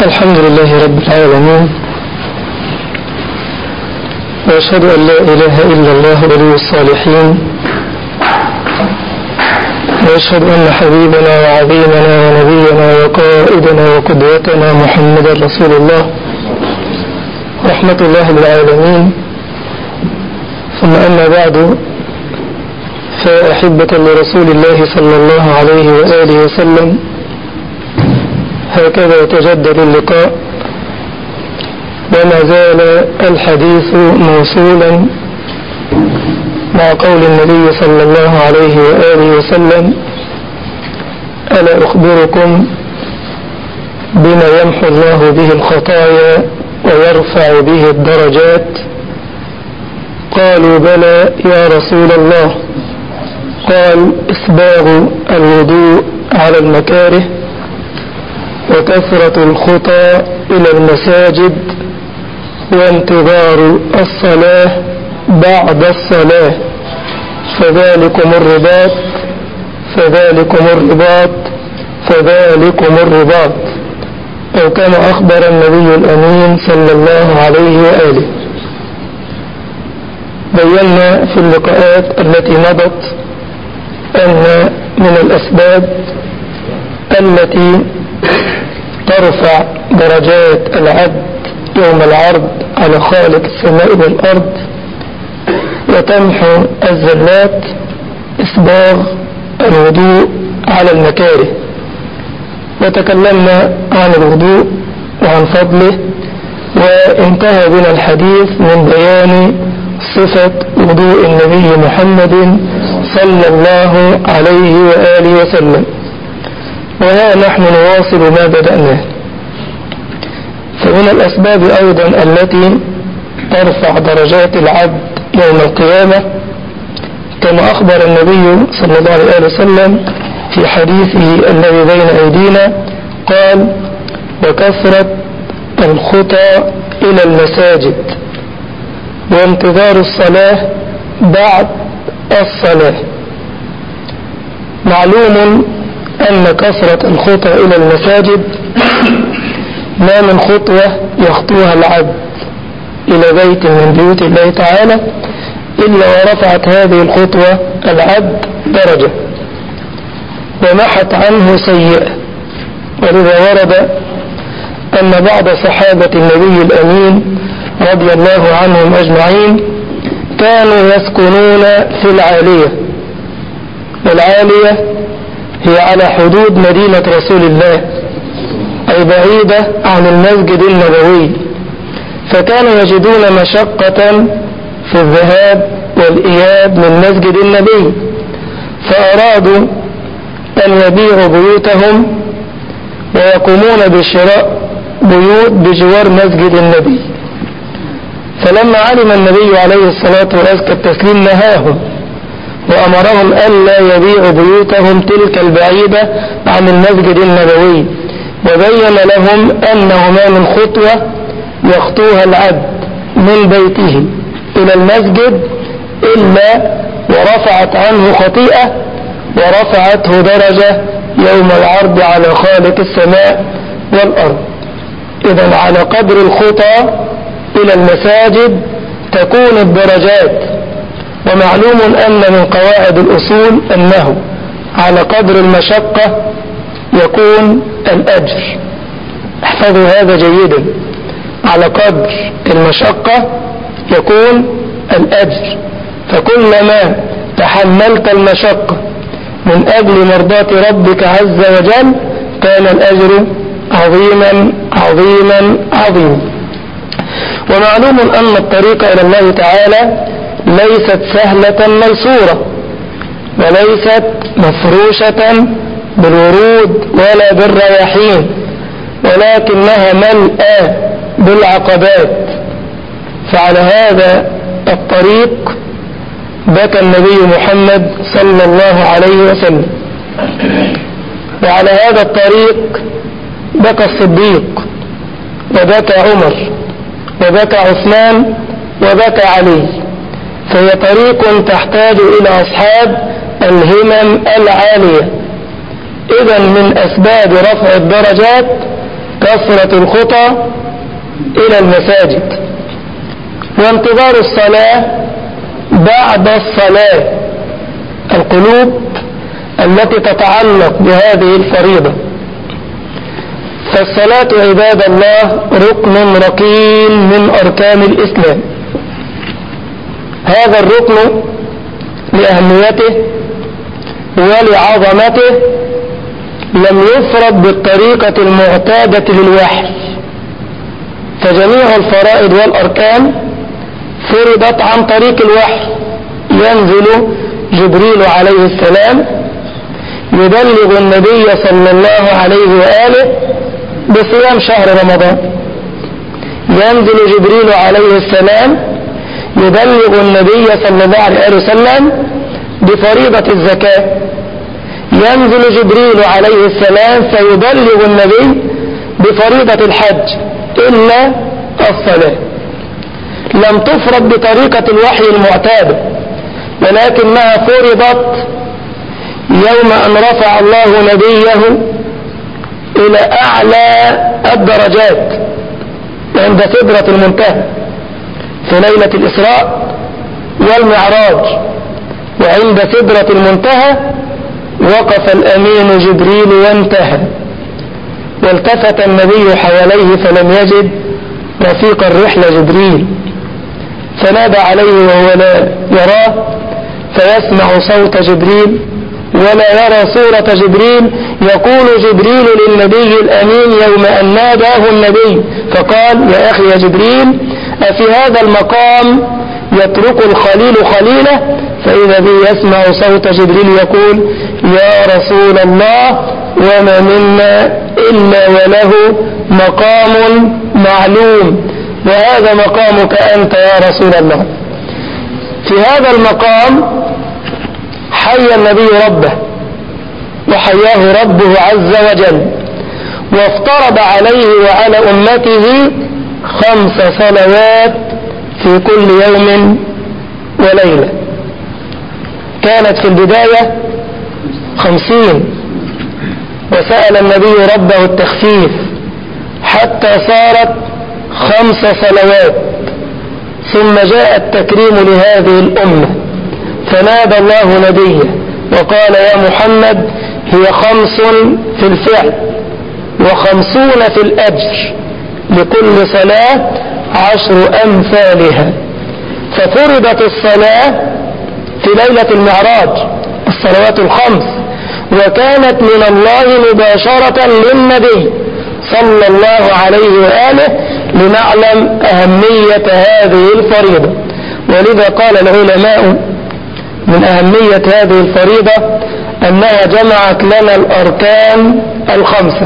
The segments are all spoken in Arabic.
الحمد لله رب العالمين، وأشهد أن لا إله إلا الله ولي الصالحين، وأشهد أن حبيبنا وعظيمنا ونبينا وقائدنا وقدوتنا محمد رسول الله رحمة الله للعالمين. ثم أما بعد، فأحبة لرسول الله صلى الله عليه وآله وسلم، هكذا يتجدد اللقاء وما زال الحديث موصولا مع قول النبي صلى الله عليه وآله وسلم: ألا أخبركم بما يمحو الله به الخطايا ويرفع به الدرجات؟ قالوا: بلى يا رسول الله. قال: إسباغ الوضوء على المكاره، وكثرة الخطى إلى المساجد، وانتظار الصلاة بعد الصلاة، فذلكم الرباط فذلكم الرباط فذلكم الرباط، أو كما أخبر النبي الأمين صلى الله عليه وآله. بينا في اللقاءات التي مضت أن من الأسباب التي ترفع درجات العبد يوم العرض على خالق السماء والأرض وتمحو الزلات إسباغ الوضوء على المكاره. وتكلمنا عن الوضوء وعن فضله، وانتهى بنا الحديث من بيان صفة وضوء النبي محمد صلى الله عليه وآله وسلم. وها نحن نواصل ما بدأناه. فمن الأسباب أيضا التي ترفع درجات العبد يوم القيامة، كما أخبر النبي صلى الله عليه وسلم في حديثه الذي بين أيدينا، قال: وكثرة الخطى إلى المساجد، وانتظار الصلاة بعد الصلاة. معلوم أن كثرة الخطى إلى المساجد ما من خطوة يخطوها العبد إلى بيت من بيوت الله تعالى إلا ورفعت هذه الخطوة العبد درجة ومحت عنه سيئة. ولذا ورد أن بعض صحابة النبي الأمين رضي الله عنهم أجمعين كانوا يسكنون في العالية، والعالية هي على حدود مدينة رسول الله، أي بعيدة عن المسجد النبوي، فكانوا يجدون مشقة في الذهاب والإياب من مسجد النبي، فأرادوا أن يبيعوا بيوتهم ويقومون بشراء بيوت بجوار مسجد النبي. فلما علم النبي عليه الصلاة وأزكى التسليم نهاهم وأمرهم ألا يبيعوا بيوتهم تلك البعيدة عن المسجد النبوي، وبين لهم أنه ما من خطوة يخطوها العبد من بيته إلى المسجد إلا ورفعت عنه خطيئة ورفعته درجة يوم العرض على خالق السماء والأرض. إذن على قدر الخطى إلى المساجد تكون الدرجات. ومعلوم أن من قواعد الأصول أنه على قدر المشقة يكون الأجر. احفظوا هذا جيدا، على قدر المشقة يكون الأجر، فكلما تحملت المشقة من أجل مرضاة ربك عز وجل كان الأجر عظيما عظيما عظيما. ومعلوم أن الطريق إلى الله تعالى ليست سهلة ميسورة، وليست مفروشة بالورود ولا بالرياحين، ولكنها ملأى بالعقبات. فعلى هذا الطريق بكى النبي محمد صلى الله عليه وسلم، وعلى هذا الطريق بكى الصديق، وبكى عمر، وبكى عثمان، وبكى علي. فهي طريق تحتاج إلى أصحاب الهمم العالية. إذن من أسباب رفع الدرجات كثرة الخطى إلى المساجد، وانتظار الصلاة بعد الصلاة، القلوب التي تتعلق بهذه الفريضة. فالصلاة عباد الله ركن ركين من أركان الإسلام. هذا الركن لأهميته ولعظمته لم يفرض بالطريقة المعتادة للوحي، فجميع الفرائض والأركان فرضت عن طريق الوحي. ينزل جبريل عليه السلام يبلغ النبي صلى الله عليه وآله بصيام شهر رمضان، ينزل جبريل عليه السلام يبلغ النبي صلى الله عليه وسلم بفريضة الزكاة، ينزل جبريل عليه السلام فيبلغ النبي بفريضة الحج، إلا الصلاة لم تفرض بطريقة الوحي المعتادة، ولكنها فرضت يوم أن رفع الله نبيه إلى أعلى الدرجات عند سدرة المنتهى في ليلة الإسراء والمعراج. وعند سدرة المنتهى وقف الأمين جبريل وانتهى، والتفت النبي حواليه فلم يجد رفيق الرحلة جبريل، فنادى عليه وهو لا يراه، فيسمع صوت جبريل ولا يرى صورة جبريل. يقول جبريل للنبي الأمين يوم أن ناداه النبي فقال: يا أخي يا جبريل، أفي هذا المقام يترك الخليل خليله؟ فإذا به يسمع صوت جبريل يقول: يا رسول الله، وما منا إلا وله مقام معلوم، وهذا مقامك أنت يا رسول الله. في هذا المقام حيا النبي ربه وحياه ربه عز وجل، وافترض عليه وعلى أمته 5 صلوات في كل يوم وليلة. كانت في البداية 50، وسأل النبي ربه التخفيف حتى صارت 5 صلوات، ثم جاء التكريم لهذه الأمة، فنادى الله نبيه وقال: يا محمد، هي 5 في الفعل و50 في الأجر، لكل صلاة 10 أمثالها. ففرضت الصلاة في ليلة المعراج، الصلوات ال5، وكانت من الله مباشرة للنبي صلى الله عليه وآله، لنعلم أهمية هذه الفريضة. ولذا قال العلماء من أهمية هذه الفريضة أنها جمعت لنا الأركان ال5.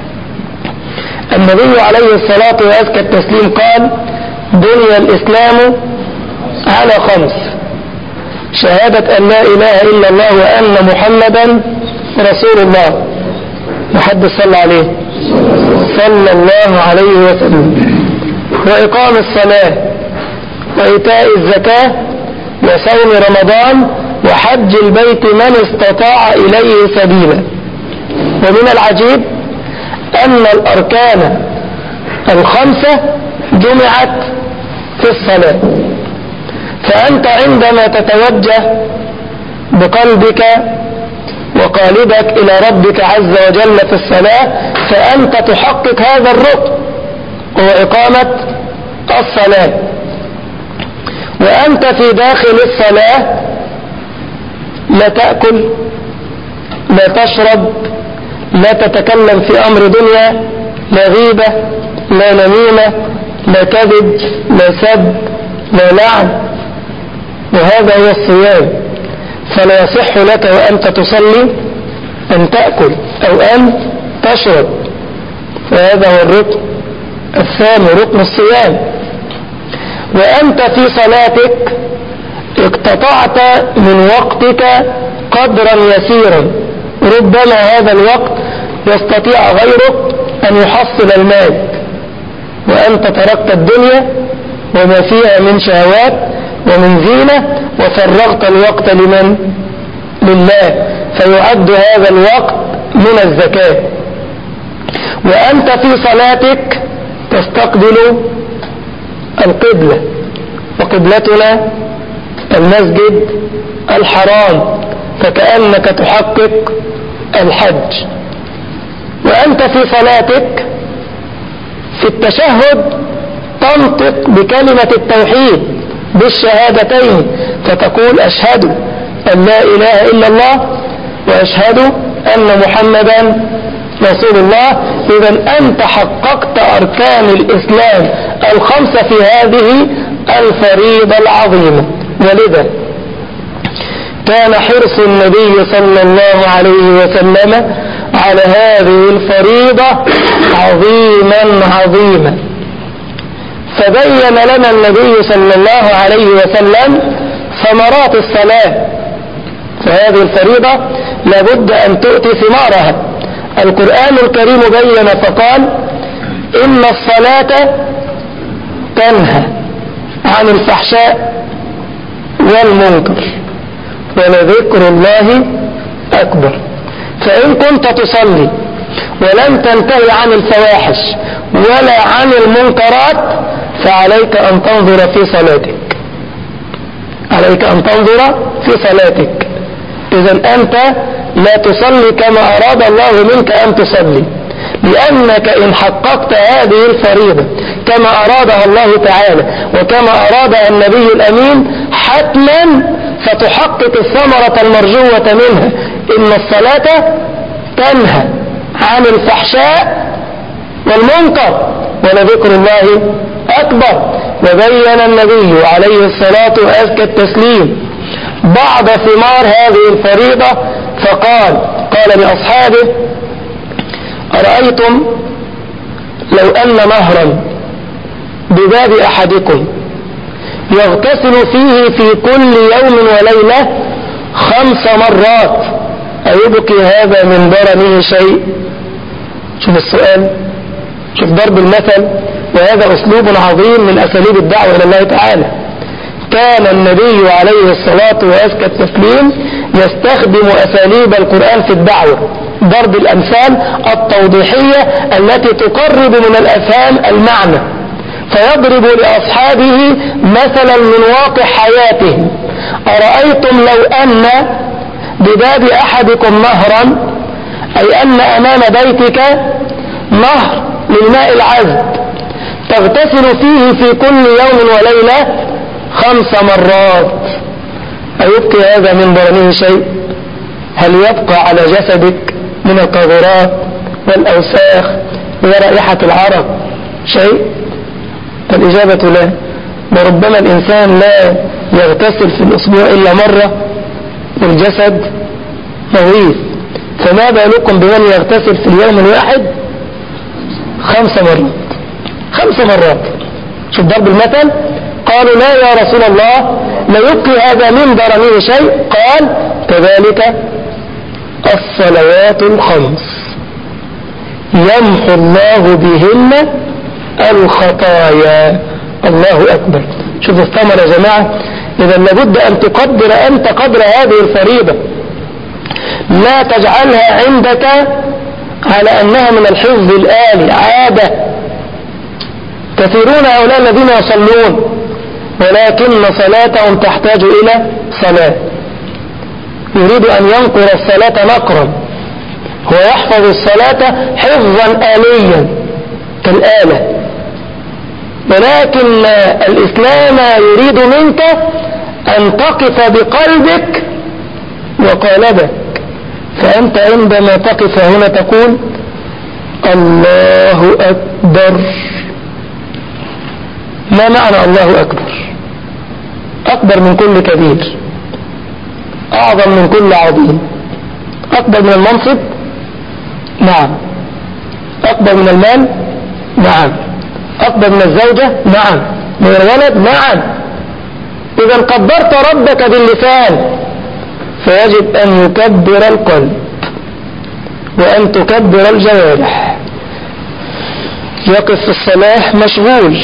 النبي عليه الصلاة وأزكى التسليم قال: بني الإسلام على 5: شهادة أن لا إله إلا الله وأن محمدا رسول الله. محد صلى عليه صلى الله عليه وسلم. وإقام الصلاة، وإيتاء الزكاة، وصوم رمضان، وحج البيت من استطاع إليه سبيلا. ومن العجيب أن الأركان ال5 جمعت في الصلاة. فأنت عندما تتوجه بقلبك وقالبك إلى ربك عز وجل في الصلاة، فأنت تحقق هذا الركن، هو إقامة الصلاة. وأنت في داخل الصلاة لا تأكل، لا تشرب، لا تتكلم في أمر دنيا، لا غيبة، لا نميمة، لا كذب، لا سب، لا لعن. وهذا هو الصيام. فلا يصح لك وأنت تصلي أن تأكل أو أن تشرب، فهذا هو الركن الثاني، ركن الصيام. وأنت في صلاتك اقتطعت من وقتك قدرا يسيرا، ربما هذا الوقت يستطيع غيرك أن يحصل المال، وأنت تركت الدنيا وما فيها من شهوات ومن زينة، وفرغت الوقت لمن؟ لله، فيعد هذا الوقت من الزكاة. وأنت في صلاتك تستقبل القبلة، وقبلتنا المسجد الحرام، فكأنك تحقق الحج. وأنت في صلاتك في التشهد تنطق بكلمة التوحيد بالشهادتين، فتقول أشهد أن لا إله إلا الله وأشهد أن محمدا رسول الله. إذا أنت حققت أركان الإسلام الخمسة في هذه الفريضة العظيمة. ولذا كان حرص النبي صلى الله عليه وسلم على هذه الفريضة عظيما عظيما، فبين لنا النبي صلى الله عليه وسلم ثمرات الصلاة. فهذه الفريضة لابد أن تؤتي ثمارها. القرآن الكريم بين فقال إن الصلاة تنهى عن الفحشاء والمنكر ولذكر الله أكبر. فإن كنت تصلي ولم تنتهي عن الفواحش ولا عن المنكرات فعليك أن تنظر في صلاتك، عليك أن تنظر في صلاتك. إذن أنت لا تصلي كما أراد الله منك أن تصلي، لأنك إن حققت هذه الفريضة كما أرادها الله تعالى وكما أرادها النبي الأمين حتما ستحقق الثمرة المرجوة منها. إن الصلاة تنهى عن الفحشاء والمنكر ولذكر الله أكبر. وبين النبي عليه الصلاة وأزكى التسليم بعض ثمار هذه الفريضة فقال لأصحابه أرأيتم لو أن نهرا بباب أحدكم يغتسل فيه في كل يوم وليلة 5 مرات أيبقي هذا من درنه شيء؟ شوف السؤال، شوف ضرب المثل، وهذا أسلوب عظيم من أساليب الدعوة إلى الله تعالى. كان النبي عليه الصلاة وأزكى التسليم يستخدم أساليب القرآن في الدعوة، ضرب الأمثال التوضيحية التي تقرب من الأفهام المعنى، فيضرب لأصحابه مثلا من واقع حياتهم. أرأيتم لو أن بباب أحدكم نهرا، أي أن أمام بيتك نهر للماء العذب تغتسل فيه في كل يوم وليلة 5 مرات أيبقي هذا من درنه شيء؟ هل يبقى على جسدك من القاذورات والأوساخ ورائحة العرق شيء؟ الإجابة لا. وربما الإنسان لا يغتسل في الأسبوع إلا مرة والجسد نظيف، فما بالكم بمن يغتسل في اليوم الواحد 5 مرات؟ 5 مرات. شوف ضرب المثل. قالوا لا يا رسول الله لا يبقي هذا من درنه شيء. قال كذلك الصلوات الخمس يمحو الله بهن الخطايا. الله أكبر. شوف الثمرة يا جماعة. إذا لابد أن تقدر أنت قدر هذه الفريضة، لا تجعلها عندك على أنها من الحفظ الآلي عادة. كثيرون هؤلاء الذين يصلون ولكن صلاتهم تحتاج إلى صلاة، يريد أن ينقر الصلاة نقرا، هو يحفظ الصلاة حفظا آليا كالآلة، ولكن الإسلام يريد منك أن تقف بقلبك وقالبك. فأنت عندما تقف هنا تقول الله أكبر. ما معنى الله أكبر؟ أكبر من كل كبير، أعظم من كل عظيم. أكبر من المنصب؟ نعم. أكبر من المال؟ نعم. أكبر من الزوجة؟ نعم. من الولد؟ نعم. إذا قدرت ربك باللسان فيجب أن يكبر القلب وأن تكبر الجوارح. يقف في الصلاة مشغول،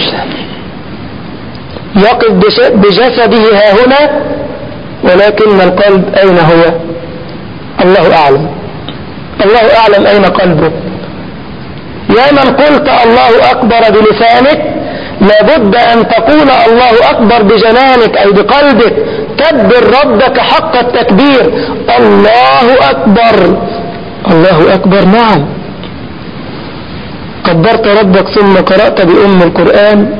يقف بجسده ها هنا، ولكن القلب أين هو؟ الله أعلم. الله أعلم أين قلبه. يا من قلت الله أكبر بلسانك لابد أن تقول الله أكبر بجنانك أي بقلبك. كبر ربك حق التكبير. الله أكبر. الله أكبر. نعم، كبرت ربك ثم قرأت بأم القرآن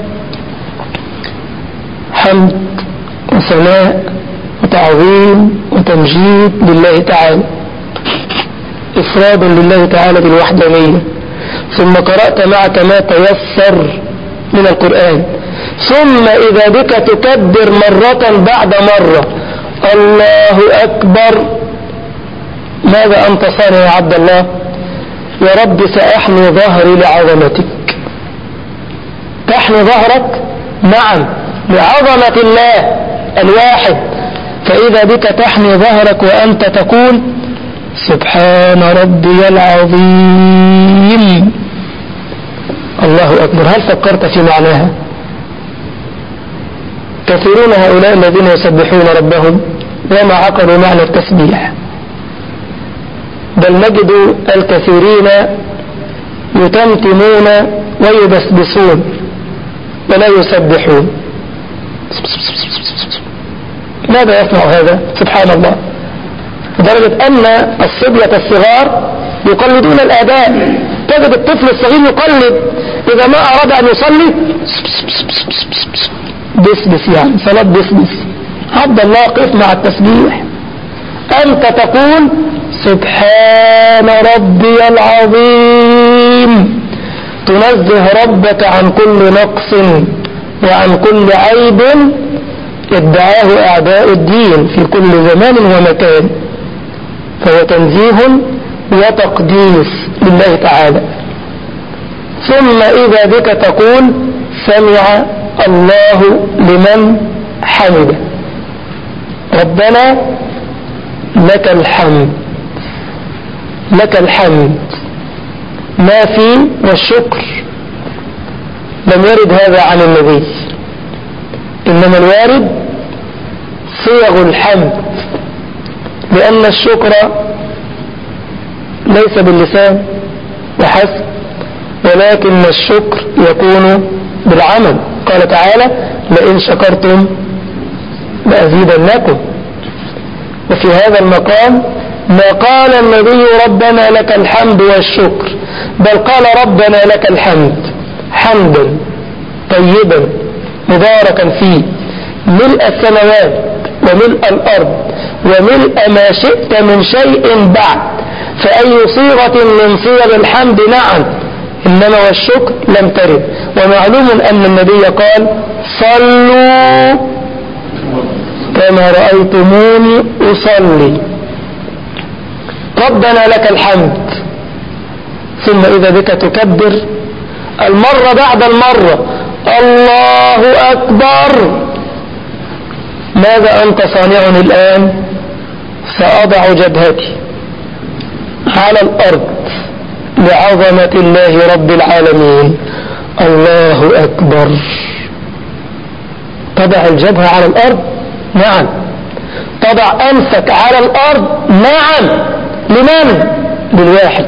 حمد وثناء وتعظيم وتمجيد لله تعالى، إفرادا لله تعالى بالوحدانية. ثم قرأت معك ما تيسر من القرآن. ثم إذا بك تكبر مرة بعد مرة الله أكبر. ماذا أنت صانع يا عبد الله؟ يا رب سأحني ظهري لعظمتك. تحني ظهرك؟ نعم، لعظمة الله الواحد. فإذا بك تحني ظهرك وأنت تقول سبحان ربي العظيم. الله أكبر. هل فكرت في معناها؟ كثيرون هؤلاء الذين يسبحون ربهم وما عقلوا معنى التسبيح، بل نجد الكثيرين يتمتمون ويبسبسون ولا يسبحون. ماذا يصنع هذا؟ سبحان الله. لدرجة أن الصبية الصغار يقلدون الآباء. تجد الطفل الصغير يقلد إذا ما أراد أن يصلي بسبس، يعني صلاة بسبس. عبد الله قف مع التسبيح. أنت تقول سبحان ربي العظيم، تنزه ربك عن كل نقص وعن كل عيب ادعاه أعداء الدين في كل زمان ومكان، فهو تنزيه وتقديس لله تعالى. ثم إذا بك تقول سمع الله لمن حمده. ربنا لك الحمد، لك الحمد. ما في والشكر لم يرد هذا عن النبي، إنما الوارد صيغ الحمد، لأن الشكر ليس باللسان وحسب، ولكن الشكر يكون بالعمل. قال تعالى لئن شكرتم لأزيدنكم. وفي هذا المقام ما قال النبي ربنا لك الحمد والشكر، بل قال ربنا لك الحمد حمدا طيبا مباركا فيه ملء السماوات وملء الأرض وملء ما شئت من شيء بعد. فأي صيغة من صيغ الحمد نعم، إنما والشكر لم ترد. ومعلوم أن النبي قال صلوا كما رأيتموني أصلي. ربنا لك الحمد. ثم إذا بك تكبر المرة بعد المرة الله أكبر. ماذا أنت صانع الآن؟ سأضع جبهتي على الأرض لعظمة الله رب العالمين. الله أكبر. تضع الجبهة على الأرض؟ نعم. تضع أنفك على الأرض؟ نعم. لمن؟ للواحد.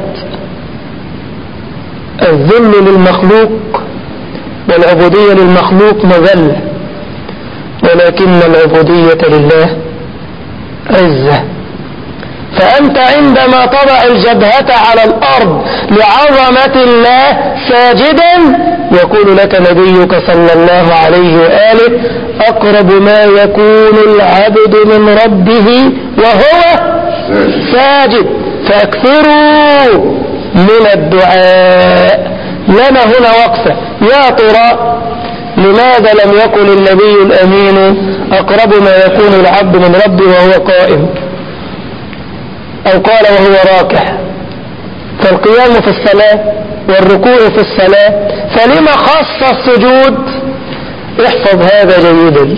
الذل للمخلوق والعبودية للمخلوق مذلة، ولكن العبودية لله عزة. فأنت عندما تضع الجبهة على الأرض لعظمة الله ساجدا يقول لك نبيك صلى الله عليه وآله أقرب ما يكون العبد من ربه وهو ساجد فأكثروا من الدعاء. لنا هنا وقفة. يا ترى لماذا لم يقل النبي الأمين أقرب ما يكون العبد من ربه وهو قائم، أو قال وهو راكع؟ فالقيام في الصلاة والركوع في الصلاة، فلما خص السجود؟ احفظ هذا جيدا،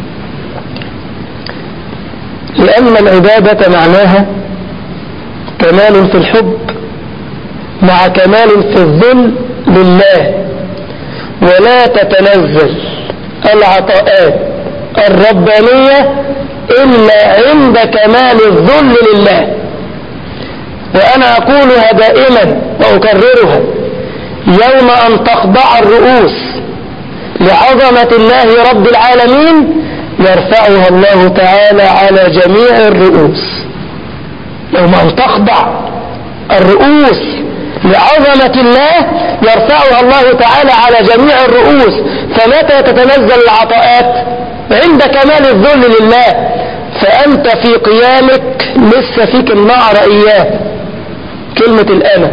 لأن العبادة معناها كمال في الحب مع كمال في الذل لله، ولا تتنزل العطاءات الربانية إلا عند كمال الذل لله. وأنا أقولها دائما وأكررها، يوم أن تخضع الرؤوس لعظمة الله رب العالمين يرفعها الله تعالى على جميع الرؤوس. يوم أن تخضع الرؤوس لعظمة الله يرفعها الله تعالى على جميع الرؤوس. فمتى تتنزل العطاءات؟ عند كمال الذل لله. فأنت في قيامك لسه فيك النعر إياه، كلمة الأنا،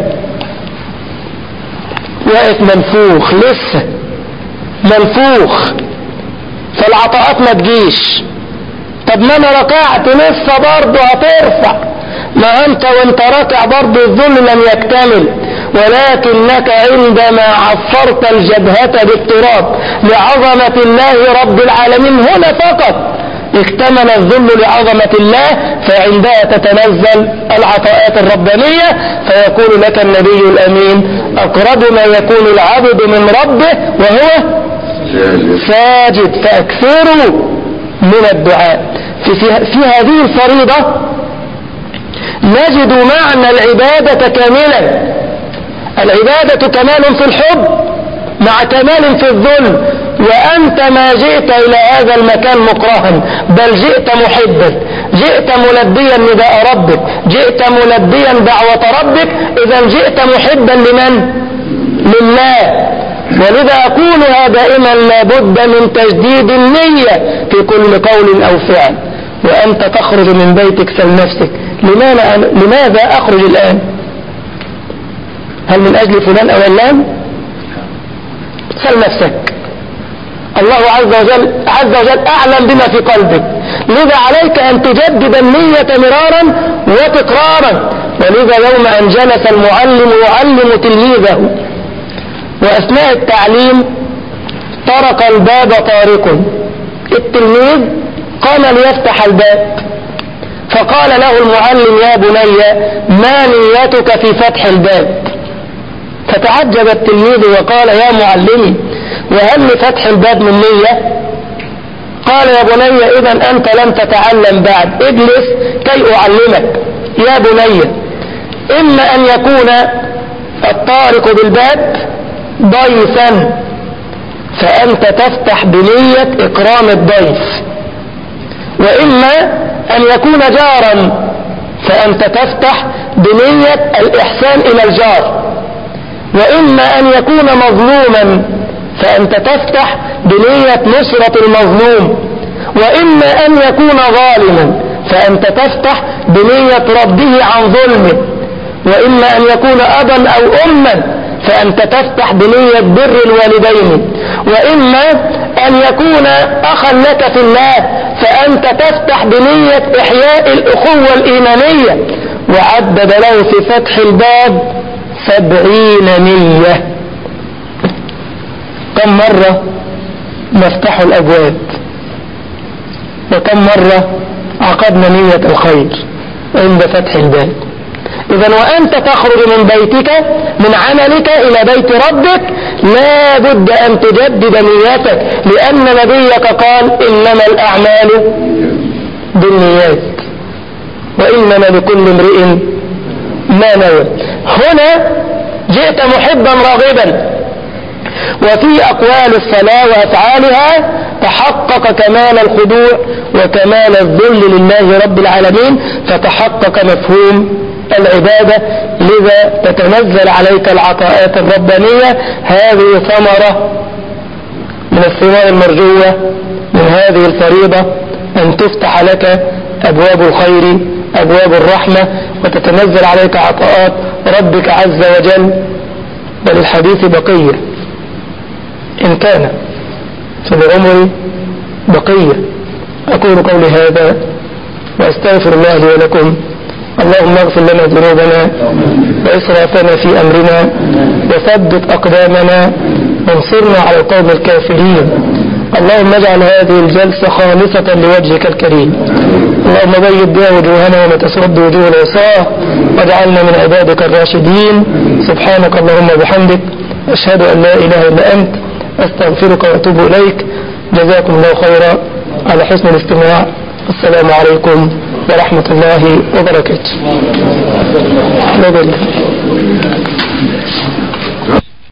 واقف منفوخ، لسه منفوخ، فالعطاءات ما تجيش. طب ما انا ركعت لسه برضه هترفع، ما انت وانت راكع برضه الذل لم يكتمل، ولكنك عندما عفرت الجبهة بالتراب لعظمة الله رب العالمين هنا فقط اكتمل الذل لعظمة الله، فعندها تتنزل العطاءات الربانية. فيقول لك النبي الأمين: أقرب ما يكون العبد من ربه وهو ساجد، فأكثروا من الدعاء. في هذه الفريضة نجد معنى العبادة كاملا. العبادة كمال في الحب مع كمال في الذل، وأنت ما جئت إلى هذا المكان مكرها، بل جئت محبا، جئت ملبيا نداء ربك، جئت ملبيا دعوة ربك. إذا جئت محبا لمن؟ لله. ولذا أقولها دائما: لابد من تجديد النية في كل قول أو فعل. وأنت تخرج من بيتك سل نفسك: لماذا أخرج الآن؟ هل من أجل فلان أو علان؟ سل نفسك. الله عز وجل أعلم بما في قلبك، لذا عليك أن تجدد النية مرارا وتكرارا. ولذا يوم أن جلس المعلم يعلم تلميذه وأثناء التعليم طرق الباب طارق، التلميذ قام ليفتح الباب، فقال له المعلم: يا بني، ما نيتك في فتح الباب؟ فتعجب التلميذ وقال: يا معلمي، وهل لفتح الباب من نية؟ قال: يا بني، إذا أنت لم تتعلم بعد، اجلس كي أعلمك. يا بني، إما أن يكون الطارق بالباب ضيفا، فأنت تفتح بنية إكرام الضيف، وإما أن يكون جارا، فأنت تفتح بنية الإحسان إلى الجار، وإما أن يكون مظلوما، فأنت تفتح بنية نصرة المظلوم، وإما أن يكون ظالما، فأنت تفتح بنية رده عن ظلمه، وإما أن يكون أبا أو أما، فأنت تفتح بنية بر الوالدين، وإما أن يكون أخا لك في الله، فأنت تفتح بنية إحياء الأخوة الإيمانية. وعدد له في فتح الباب 70 نية. كم مرة نفتح الأبواب؟ وكم مرة عقدنا نية الخير عند فتح الباب؟ إذا وأنت تخرج من بيتك من عملك إلى بيت ربك لا بد أن تجدد نيتك، لأن نبيك قال: إنما الأعمال بالنيات وإنما لكل امرئ ما نوى. هنا جئت محبا راغبا، وفي أقوال الصلاة وأفعالها تحقق كمال الخضوع وكمال الذل لله رب العالمين، فتحقق مفهوم العبادة. لذا تتنزل عليك العطاءات الربانية. هذه ثمرة من الثمار المرجوة من هذه الفريضة، أن تفتح لك أبواب الخير، أبواب الرحمة، وتتنزل عليك عطاءات ربك عز وجل. وللحديث بقية إن كان في العمر بقية. أقول قولي هذا وأستغفر الله لي ولكم. اللهم اغفر لنا ذنوبنا وإسرافنا في أمرنا، وثبت أقدامنا، وانصرنا على القوم الكافرين. اللهم اجعل هذه الجلسة خالصة لوجهك الكريم. اللهم بيض بها وجوهنا وما تسود وجوه العصاة، واجعلنا من عبادك الراشدين. سبحانك اللهم وبحمدك، أشهد أن لا إله إلا أنت، أستغفرك وأتوب إليك. جزاكم الله خيرا على حسن الاستماع. السلام عليكم ورحمة الله وبركاته.